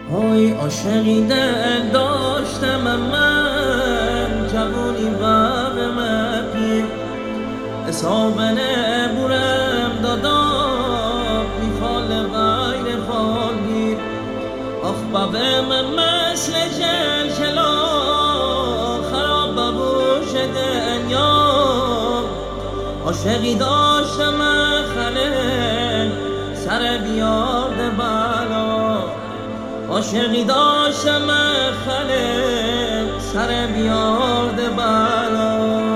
های عاشقی دل داشتم من جوانی و به من پیر حساب نبورم دادم میخوال غیر خالگیر آخ بابه من مثل جلجلا خراب ببوش دنیا عاشقی داشتم من خله سر بیارده بلا عاشقی داشتم من خله سر بیارده بلا